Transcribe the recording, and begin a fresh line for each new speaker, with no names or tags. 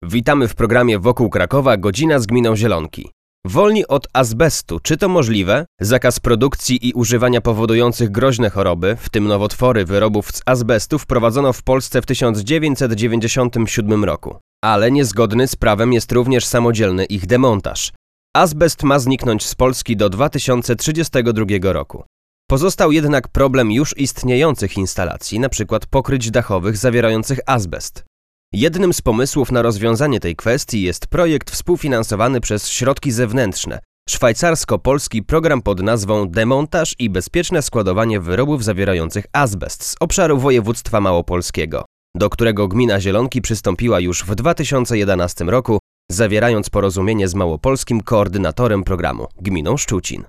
Witamy w programie Wokół Krakowa, godzina z gminą Zielonki. Wolni od azbestu, czy to możliwe? Zakaz produkcji i używania powodujących groźne choroby, w tym nowotwory wyrobów z azbestu, wprowadzono w Polsce w 1997 roku. Ale niezgodny z prawem jest również samodzielny ich demontaż. Azbest ma zniknąć z Polski do 2032 roku. Pozostał jednak problem już istniejących instalacji, np. pokryć dachowych zawierających azbest. Jednym z pomysłów na rozwiązanie tej kwestii jest projekt współfinansowany przez środki zewnętrzne, szwajcarsko-polski program pod nazwą Demontaż i bezpieczne składowanie wyrobów zawierających azbest z obszaru województwa małopolskiego, do którego gmina Zielonki przystąpiła już w 2011 roku, zawierając porozumienie z małopolskim koordynatorem programu, gminą Szczucin.